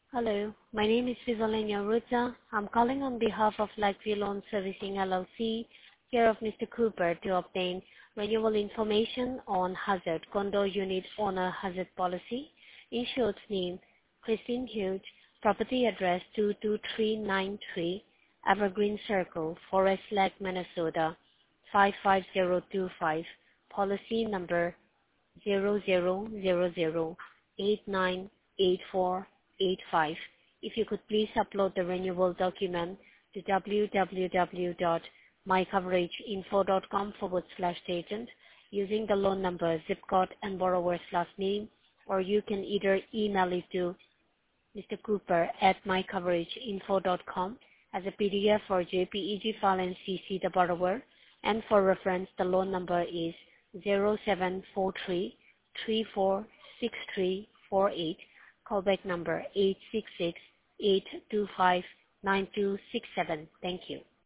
Hello, my name is Vivalenia Ruta. I'm calling on behalf of Lakeview Loan Servicing LLC, care of Mr. Cooper, to obtain renewal information on Hazard Condo Unit Owner Hazard Policy. Insured's name, Christine Hughes, property address 22393, Evergreen Circle, Forest Lake, Minnesota 55025, policy number 0000898485. If you could please upload the renewal document to www.mycoverageinfo.com/agent using the loan number, zip code, and borrower's last name, or you can either email it to Mr. Cooper at mycoverageinfo.com as a PDF or JPEG file and CC the borrower. And for reference, the loan number is 0743-346348. Callback number 866-825-9267. Thank you.